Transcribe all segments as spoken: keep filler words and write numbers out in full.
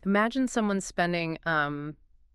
Imagine someone spending um,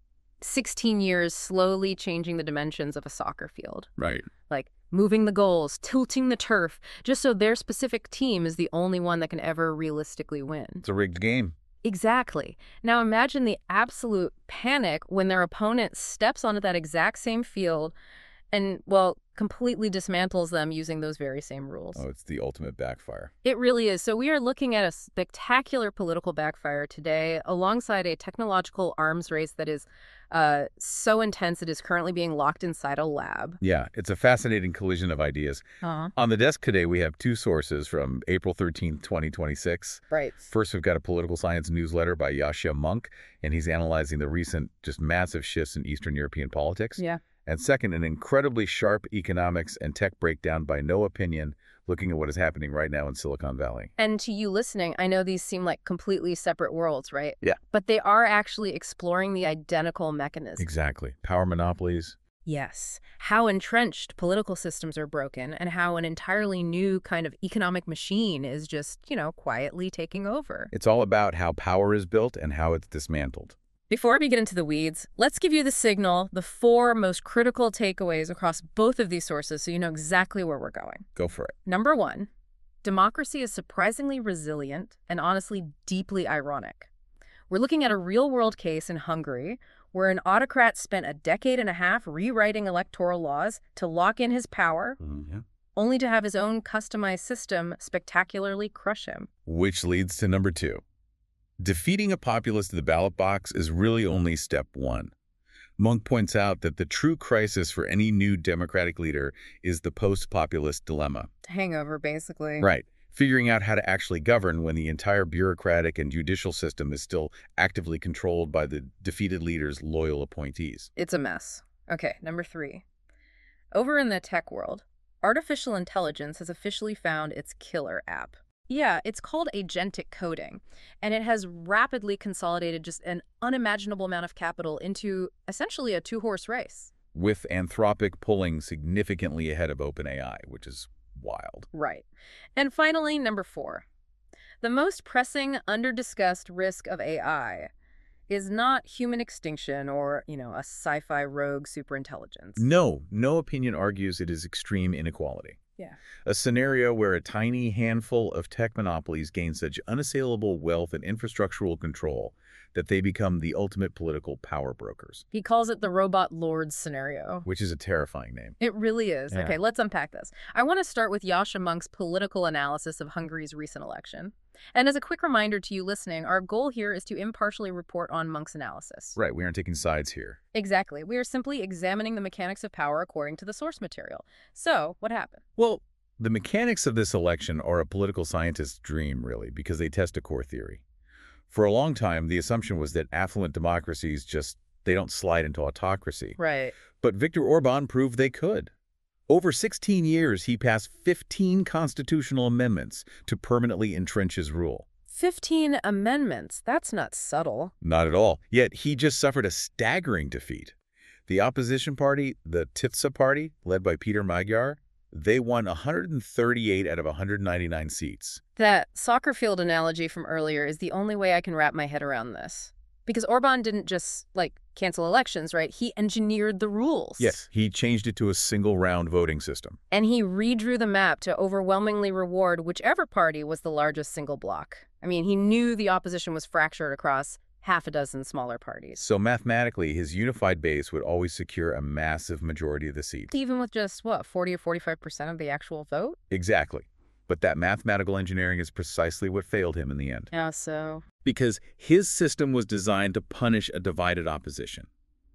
sixteen years slowly changing the dimensions of a soccer field, Right. like moving the goals, tilting the turf, just so their specific team is the only one that can ever realistically win. It's a rigged game. Exactly. Now imagine the absolute panic when their opponent steps onto that exact same field and, well, completely dismantles them using those very same rules. Oh, it's the ultimate backfire. It really is. So we are looking at a spectacular political backfire today alongside a technological arms race that is uh, so intense it is currently being locked inside a lab. Yeah, it's a fascinating collision of ideas. Uh-huh. On the desk today, we have two sources from April thirteenth, twenty twenty-six. Right. First, we've got a political science newsletter by Yascha Mounk, and he's analyzing the recent, just massive shifts in Eastern European politics. Yeah. And second, an incredibly sharp economics and tech breakdown by No Opinion, looking at what is happening right now in Silicon Valley. And to you listening, I know these seem like completely separate worlds, right? Yeah. But they are actually exploring the identical mechanism. Exactly. Power monopolies. Yes. How entrenched political systems are broken and how an entirely new kind of economic machine is just, you know, quietly taking over. It's all about how power is built and how it's dismantled. Before we get into the weeds, let's give you the signal, the four most critical takeaways across both of these sources so you know exactly where we're going. Go for it. Number one, democracy is surprisingly resilient and honestly deeply ironic. We're looking at a real-world case in Hungary where an autocrat spent a decade and a half rewriting electoral laws to lock in his power, Mm-hmm. only to have his own customized system spectacularly crush him. Which leads to number two. Defeating a populist at the ballot box is really only step one. Monk points out that the true crisis for any new democratic leader is the post-populist dilemma. Hangover, basically. Right. Figuring out how to actually govern when the entire bureaucratic and judicial system is still actively controlled by the defeated leader's loyal appointees. It's a mess. Okay, number three. Over in the tech world, artificial intelligence has officially found its killer app. Yeah, it's called agentic coding, and it has rapidly consolidated just an unimaginable amount of capital into essentially a two-horse race. With Anthropic pulling significantly ahead of OpenAI, which is wild. Right. And finally, number four. The most pressing, under-discussed risk of A I is not human extinction or, you know, a sci-fi rogue superintelligence. No, No Opinion argues it is extreme inequality. Yeah. A scenario where a tiny handful of tech monopolies gain such unassailable wealth and infrastructural control that they become the ultimate political power brokers. He calls it the robot lords scenario. Which is a terrifying name. It really is. Yeah. Okay, let's unpack this. I want to start with Yascha Monk's political analysis of Hungary's recent election. And as a quick reminder to you listening, our goal here is to impartially report on Monk's analysis. Right, we aren't taking sides here. Exactly. We are simply examining the mechanics of power according to the source material. So, what happened? Well, the mechanics of this election are a political scientist's dream, really, because they test a core theory. For a long time, the assumption was that affluent democracies just, they don't slide into autocracy. Right. But Viktor Orban proved they could. Over sixteen years, he passed fifteen constitutional amendments to permanently entrench his rule. fifteen amendments. That's not subtle. Not at all. Yet he just suffered a staggering defeat. The opposition party, the Tisza Party, led by Peter Magyar, they won one hundred thirty-eight out of one hundred ninety-nine seats. That soccer field analogy from earlier is the only way I can wrap my head around this. Because Orban didn't just, like, cancel elections, right? He engineered the rules. Yes, he changed it to a single-round voting system. And he redrew the map to overwhelmingly reward whichever party was the largest single bloc. I mean, he knew the opposition was fractured across half a dozen smaller parties. So mathematically, his unified base would always secure a massive majority of the seats. Even with just, what, forty or forty-five percent of the actual vote? Exactly. But that mathematical engineering is precisely what failed him in the end. Yeah, so... Because his system was designed to punish a divided opposition.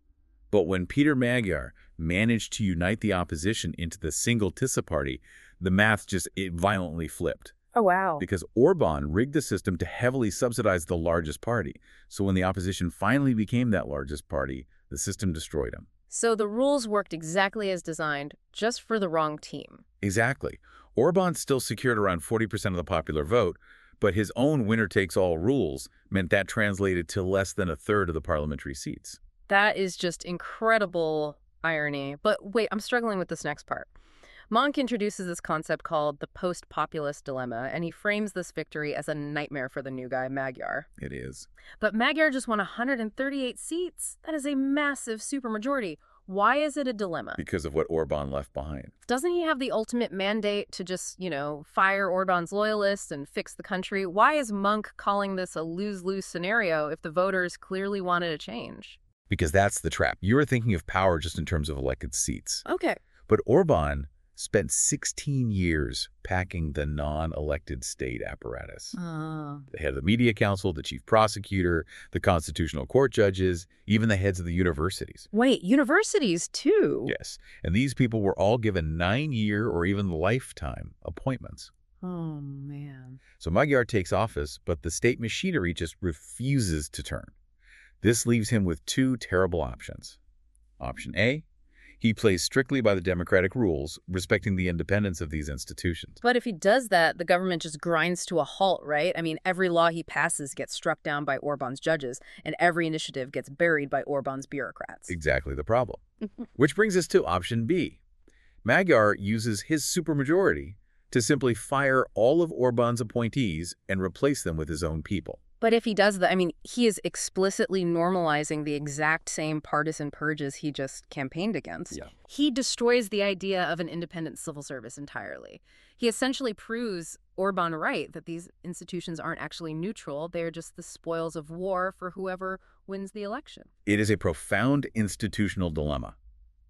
But when Peter Magyar managed to unite the opposition into the single Tisza Party, the math just it violently flipped. Oh, wow. Because Orban rigged the system to heavily subsidize the largest party. So when the opposition finally became that largest party, the system destroyed him. So the rules worked exactly as designed, just for the wrong team. Exactly. Orban still secured around forty percent of the popular vote, but his own winner-takes-all rules meant that translated to less than a third of the parliamentary seats. That is just incredible irony. But wait, I'm struggling with this next part. Monk introduces this concept called the post-populist dilemma, and he frames this victory as a nightmare for the new guy, Magyar. It is. But Magyar just won one hundred thirty-eight seats. That is a massive supermajority. Why is it a dilemma? Because of what Orban left behind. Doesn't he have the ultimate mandate to just, you know, fire Orban's loyalists and fix the country? Why is Monk calling this a lose-lose scenario if the voters clearly wanted a change? Because that's the trap. You're thinking of power just in terms of elected seats. Okay. But Orban spent sixteen years packing the non-elected state apparatus. Uh, The head of the media council, the chief prosecutor, the constitutional court judges, even the heads of the universities. wait, universities too? Yes, and these people were all given nine-year or even lifetime appointments. Oh, man. So Magyar takes office, but the state machinery just refuses to turn. This leaves him with two terrible options. Option A, he plays strictly by the democratic rules, respecting the independence of these institutions. But if he does that, the government just grinds to a halt, right? I mean, every law he passes gets struck down by Orban's judges, and every initiative gets buried by Orban's bureaucrats. Exactly the problem. Which brings us to option B. Magyar uses his supermajority to simply fire all of Orban's appointees and replace them with his own people. But if he does that, I mean, he is explicitly normalizing the exact same partisan purges he just campaigned against. Yeah. He destroys the idea of an independent civil service entirely. He essentially proves Orban right that these institutions aren't actually neutral. They're just the spoils of war for whoever wins the election. It is a profound institutional dilemma.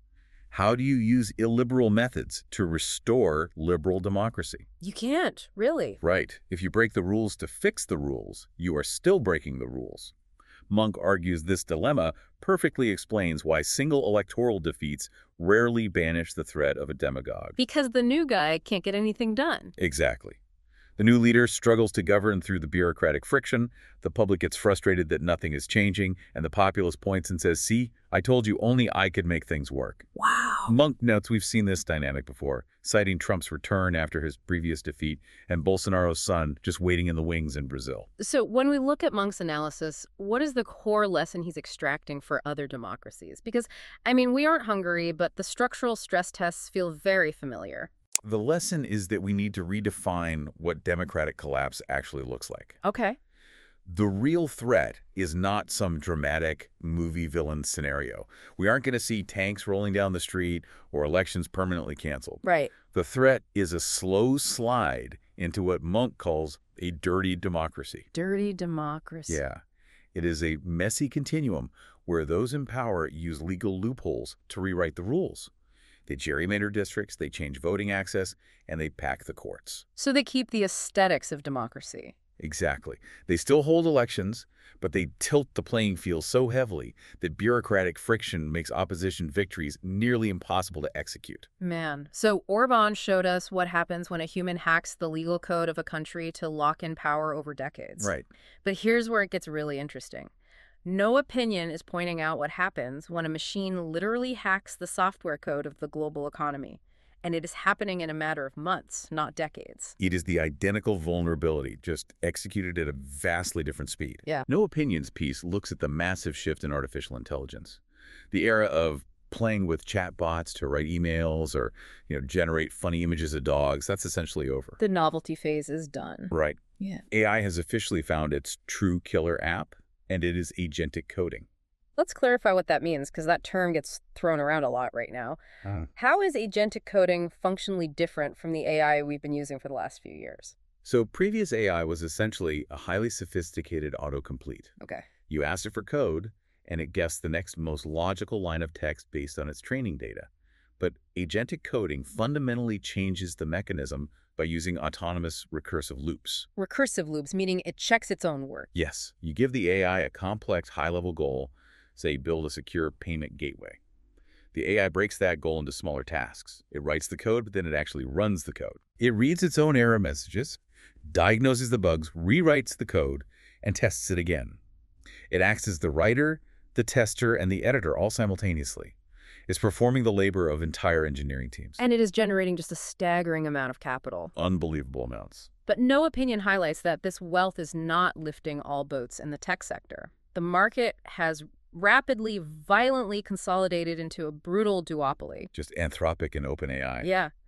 How do you use illiberal methods to restore liberal democracy? You can't, really. Right. If you break the rules to fix the rules, you are still breaking the rules. Monk argues this dilemma perfectly explains why single electoral defeats rarely banish the threat of a demagogue. Because the new guy can't get anything done. Exactly. The new leader struggles to govern through the bureaucratic friction, the public gets frustrated that nothing is changing, and the populace points and says, see, I told you only I could make things work. Wow. Monk notes we've seen this dynamic before, citing Trump's return after his previous defeat and Bolsonaro's son just waiting in the wings in Brazil. So when we look at Monk's analysis, what is the core lesson he's extracting for other democracies? Because, I mean, we aren't Hungary, but the structural stress tests feel very familiar. The lesson is that we need to redefine what democratic collapse actually looks like. Okay. The real threat is not some dramatic movie villain scenario. We aren't going to see tanks rolling down the street or elections permanently canceled. Right. The threat is a slow slide into what Monk calls a dirty democracy. Dirty democracy. Yeah. It is a messy continuum where those in power use legal loopholes to rewrite the rules. They gerrymander districts, they change voting access, and they pack the courts. So they keep the aesthetics of democracy. Exactly. They still hold elections, but they tilt the playing field so heavily that bureaucratic friction makes opposition victories nearly impossible to execute. Man. So Orban showed us what happens when a human hacks the legal code of a country to lock in power over decades. Right. But here's where it gets really interesting. No opinion is pointing out what happens when a machine literally hacks the software code of the global economy. And it is happening in a matter of months, not decades. It is the identical vulnerability, just executed at a vastly different speed. Yeah. No Opinions piece looks at the massive shift in artificial intelligence. The era of playing with chatbots to write emails or, you know, generate funny images of dogs, that's essentially over. The novelty phase is done. Right. Yeah. A I has officially found its true killer app, and it is agentic coding. Let's clarify what that means, because that term gets thrown around a lot right now. Uh, How is agentic coding functionally different from the A I we've been using for the last few years? so previous A I was essentially a highly sophisticated autocomplete. Okay. You asked it for code, and it guessed the next most logical line of text based on its training data. But agentic coding fundamentally changes the mechanism by using autonomous recursive loops. Recursive loops, meaning it checks its own work. Yes, you give the A I a complex high-level goal, say build a secure payment gateway. The A I breaks that goal into smaller tasks. It writes the code, but then it actually runs the code. It reads its own error messages, diagnoses the bugs, rewrites the code, and tests it again. It acts as the writer, the tester, and the editor all simultaneously. It's performing the labor of entire engineering teams. And it is generating just a staggering amount of capital. Unbelievable amounts. But no opinion highlights that this wealth is not lifting all boats in the tech sector. The market has rapidly, violently consolidated into a brutal duopoly. Just Anthropic and OpenAI. Yeah.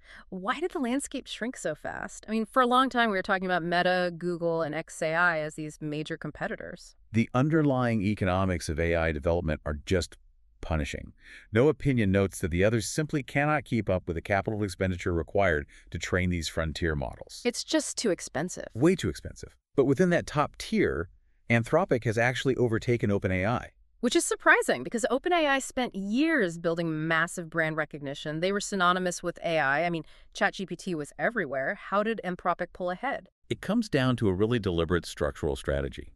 Why did the landscape shrink so fast? I mean, for a long time, we were talking about Meta, Google, and X A I as these major competitors. The underlying economics of A I development are just punishing. No Opinion notes that the others simply cannot keep up with the capital expenditure required to train these frontier models. It's just too expensive. Way too expensive. But within that top tier, Anthropic has actually overtaken OpenAI. Which is surprising because OpenAI spent years building massive brand recognition. They were synonymous with A I. I mean, ChatGPT was everywhere. How did Anthropic pull ahead? It comes down to a really deliberate structural strategy.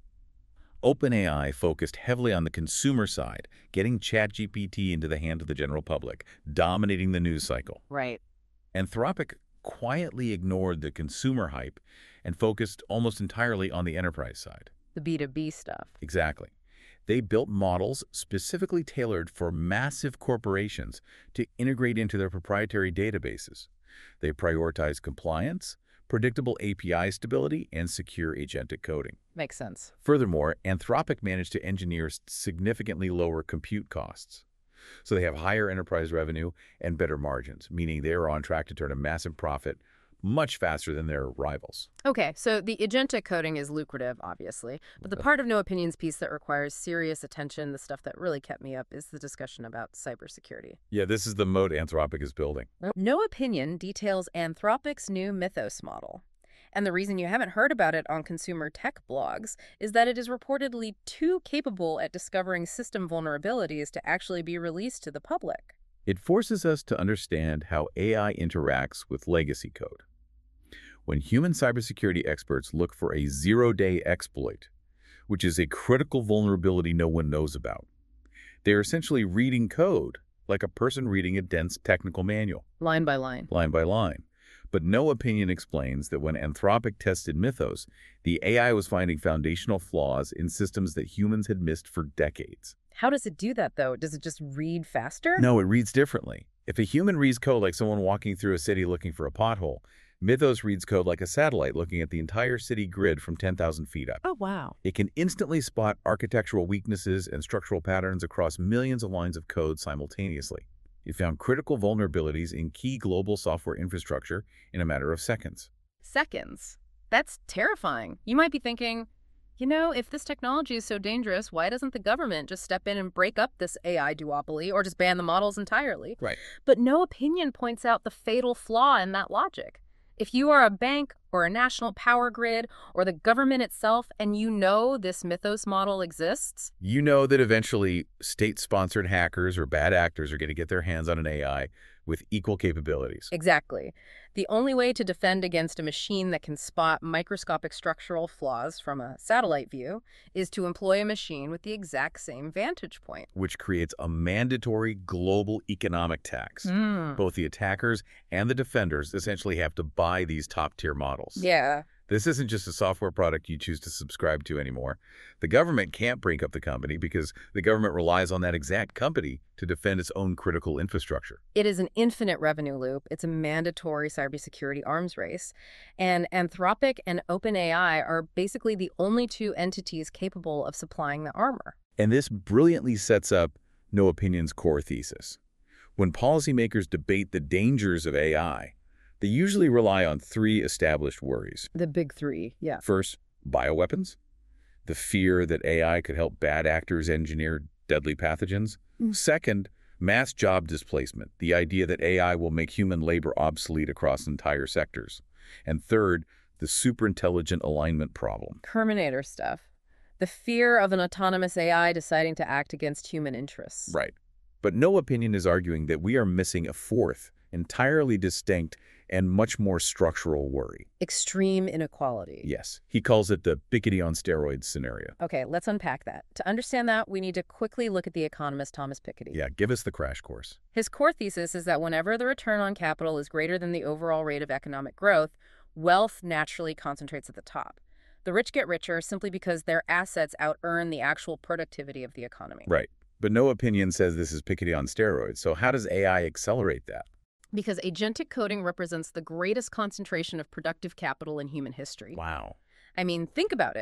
OpenAI focused heavily on the consumer side, getting ChatGPT into the hand of the general public, dominating the news cycle. Right. Anthropic quietly ignored the consumer hype and focused almost entirely on the enterprise side. The B two B stuff. Exactly. They built models specifically tailored for massive corporations to integrate into their proprietary databases. They prioritized compliance, predictable A P I stability, and secure agentic coding. Makes sense. Furthermore, Anthropic managed to engineer significantly lower compute costs. So they have higher enterprise revenue and better margins, meaning they are on track to turn a massive profit much faster than their rivals. Okay, so the agentic coding is lucrative, obviously, but the part of No Opinion's piece that requires serious attention, the stuff that really kept me up, is the discussion about cybersecurity. Yeah, this is the moat Anthropic is building. No Opinion details Anthropic's new Mythos model. And the reason you haven't heard about it on consumer tech blogs is that it is reportedly too capable at discovering system vulnerabilities to actually be released to the public. It forces us to understand how A I interacts with legacy code. When human cybersecurity experts look for a zero-day exploit, which is a critical vulnerability no one knows about, they're essentially reading code like a person reading a dense technical manual. Line by line. Line by line. But No Opinion explains that when Anthropic tested Mythos, the A I was finding foundational flaws in systems that humans had missed for decades. How does it do that, though? Does it just read faster? No, it reads differently. If a human reads code like someone walking through a city looking for a pothole, Mythos reads code like a satellite looking at the entire city grid from ten thousand feet up. Oh, wow. It can instantly spot architectural weaknesses and structural patterns across millions of lines of code simultaneously. It found critical vulnerabilities in key global software infrastructure in a matter of seconds. Seconds? That's terrifying. You might be thinking, you know, if this technology is so dangerous, why doesn't the government just step in and break up this A I duopoly or just ban the models entirely? Right. But No Opinion points out the fatal flaw in that logic. If you are a bank or a national power grid or the government itself and you know this Mythos model exists, You know that eventually state-sponsored hackers or bad actors are going to get their hands on an A I with equal capabilities. exactly. The only way to defend against a machine that can spot microscopic structural flaws from a satellite view is to employ a machine with the exact same vantage point. Which creates a mandatory global economic tax. Mm. Both the attackers and the defenders essentially have to buy these top-tier models. Yeah. This isn't just a software product you choose to subscribe to anymore. The government can't break up the company because the government relies on that exact company to defend its own critical infrastructure. It is an infinite revenue loop. It's a mandatory cybersecurity arms race. And Anthropic and OpenAI are basically the only two entities capable of supplying the armor. And this brilliantly sets up No Opinion's core thesis. When policymakers debate the dangers of A I, they usually rely on three established worries. The big three, yeah. First, bioweapons, the fear that A I could help bad actors engineer deadly pathogens. Mm. Second, mass job displacement, the idea that A I will make human labor obsolete across entire sectors. And third, the superintelligent alignment problem. Terminator stuff. The fear of an autonomous A I deciding to act against human interests. Right. But No Opinion is arguing that we are missing a fourth, entirely distinct and much more structural worry. Extreme inequality. Yes. He calls it the Piketty on steroids scenario. Okay, let's unpack that. To understand that, we need to quickly look at the economist Thomas Piketty. Yeah, give us the crash course. His core thesis is that whenever the return on capital is greater than the overall rate of economic growth, wealth naturally concentrates at the top. The rich get richer simply because their assets out-earn the actual productivity of the economy. Right. But No Opinion says this is Piketty on steroids. So how does A I accelerate that? Because agentic coding represents the greatest concentration of productive capital in human history. Wow. I mean, think about it.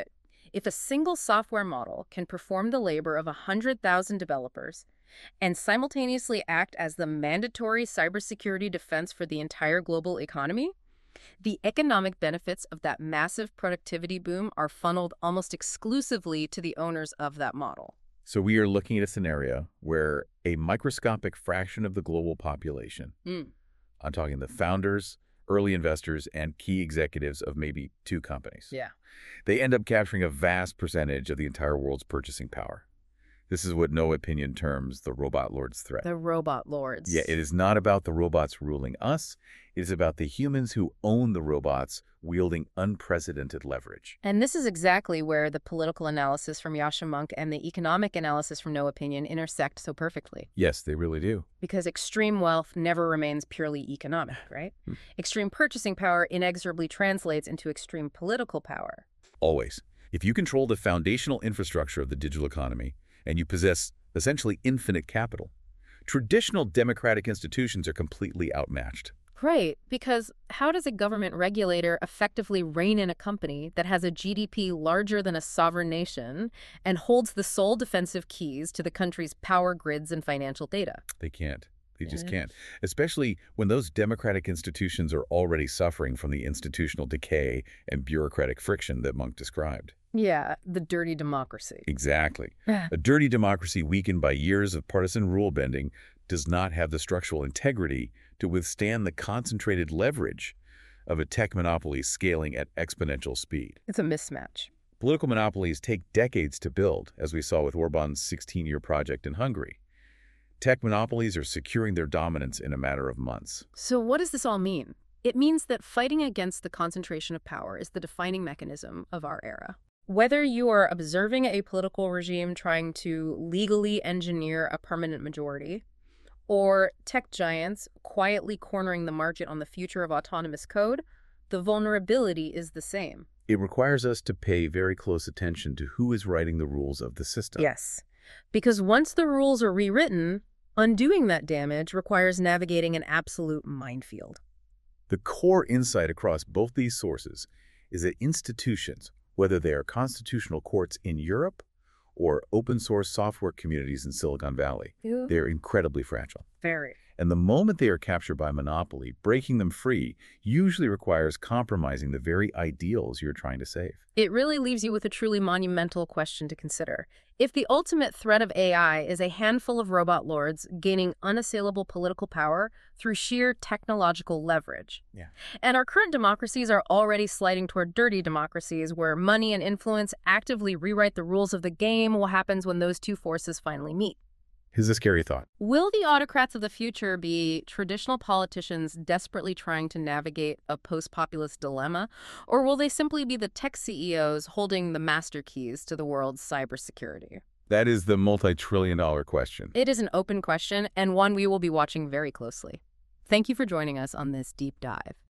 If a single software model can perform the labor of one hundred thousand developers and simultaneously act as the mandatory cybersecurity defense for the entire global economy, the economic benefits of that massive productivity boom are funneled almost exclusively to the owners of that model. So we are looking at a scenario where a microscopic fraction of the global population, Mm. I'm talking the founders, early investors, and key executives of maybe two companies, Yeah. they end up capturing a vast percentage of the entire world's purchasing power. This is what No Opinion terms the robot lord's threat. The robot lords. Yeah, it is not about the robots ruling us. It is about the humans who own the robots wielding unprecedented leverage. And this is exactly where the political analysis from Yascha Mounk and the economic analysis from No Opinion intersect so perfectly. Yes, they really do. Because extreme wealth never remains purely economic, right? Hmm. Extreme purchasing power inexorably translates into extreme political power. Always. If you control the foundational infrastructure of the digital economy and you possess essentially infinite capital, traditional democratic institutions are completely outmatched. Right, because how does a government regulator effectively rein in a company that has a G D P larger than a sovereign nation and holds the sole defensive keys to the country's power grids and financial data? They can't. They just Yeah. can't. Especially when those democratic institutions are already suffering from the institutional decay and bureaucratic friction that Monk described. Yeah, the dirty democracy. Exactly. Ah. A dirty democracy weakened by years of partisan rule-bending does not have the structural integrity to withstand the concentrated leverage of a tech monopoly scaling at exponential speed. It's a mismatch. Political monopolies take decades to build, as we saw with Orban's sixteen-year project in Hungary. Tech monopolies are securing their dominance in a matter of months. So what does this all mean? It means that fighting against the concentration of power is the defining mechanism of our era. Whether you are observing a political regime trying to legally engineer a permanent majority, or tech giants quietly cornering the market on the future of autonomous code, the vulnerability is the same. It requires us to pay very close attention to who is writing the rules of the system. Yes, because once the rules are rewritten, undoing that damage requires navigating an absolute minefield. The core insight across both these sources is that institutions, whether they are constitutional courts in Europe or open-source software communities in Silicon Valley, Ew. they're incredibly fragile. Very. And the moment they are captured by monopoly, breaking them free usually requires compromising the very ideals you're trying to save. It really leaves you with a truly monumental question to consider. If the ultimate threat of A I is a handful of robot lords gaining unassailable political power through sheer technological leverage, Yeah. and our current democracies are already sliding toward dirty democracies where money and influence actively rewrite the rules of the game, what happens when those two forces finally meet? Here's a scary thought. Will the autocrats of the future be traditional politicians desperately trying to navigate a post-populist dilemma, or will they simply be the tech C E Os holding the master keys to the world's cybersecurity? That is the multi-trillion dollar question. It is an open question and one we will be watching very closely. Thank you for joining us on this deep dive.